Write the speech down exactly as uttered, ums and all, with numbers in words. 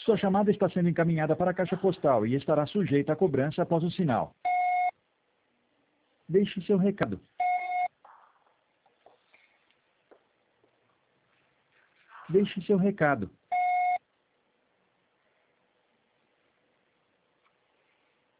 Sua chamada está sendo encaminhada para a caixa postal e estará sujeita a cobrança após o sinal. Deixe seu recado. Deixe seu recado.